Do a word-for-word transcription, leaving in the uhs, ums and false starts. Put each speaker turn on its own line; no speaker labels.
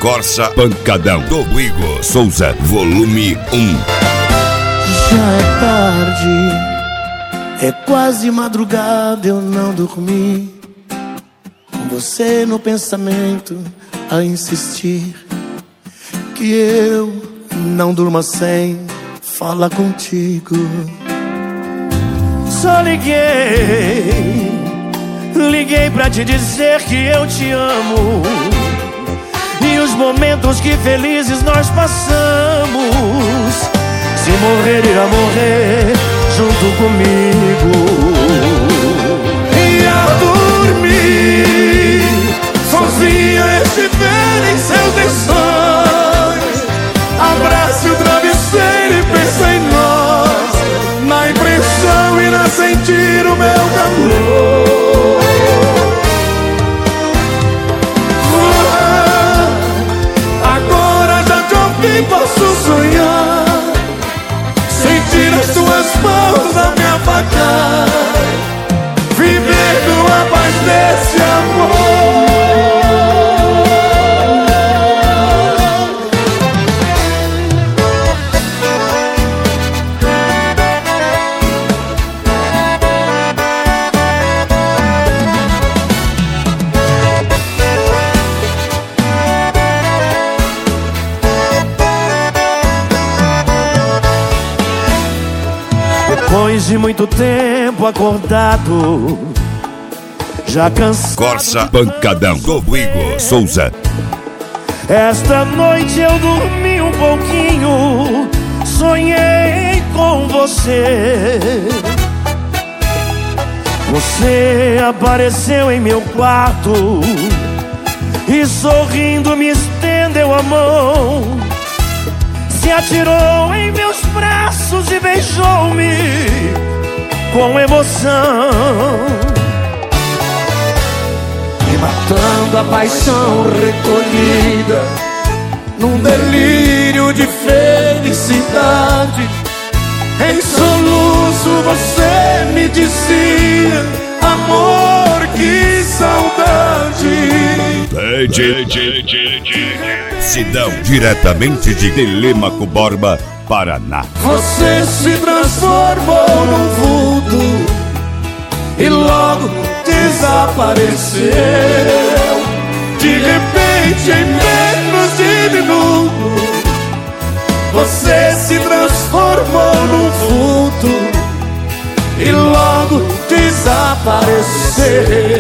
Corsa Pancadão do Igor Souza, volume um.
Já é tarde, é quase madrugada, eu não dormi. Com você no pensamento a insistir que eu não durma sem falar contigo. Só liguei, liguei pra te dizer que eu te amo e os momentos que felizes nós passamos. Se morrer, irá morrer junto comigo. E ao dormir sozinha estiver em seus lençóis, abrace o travesseiro e pense em nós, na impressão irá sentir o meu calor. Ah, agora já te ouvi, posso sonhar, sentir as tuas mãos a me afagar, viver com a paz desse amor. Depois de muito tempo acordado, já cansado.
Corsa Pancadão do Igor Souza.
Esta noite eu dormi um pouquinho, sonhei com você. Você apareceu em meu quarto e sorrindo me estendeu a mão, se atirou em meus braços e beijou-me com emoção, e matando a paixão recolhida num delírio de felicidade, em soluço você me dizia: amor, que saudade.
Sidão, diretamente de Telêmaco Borba, Paraná.
Você se transformou num vulto e logo desapareceu. De repente, em menos de minuto, você se transformou num vulto e logo desapareceu.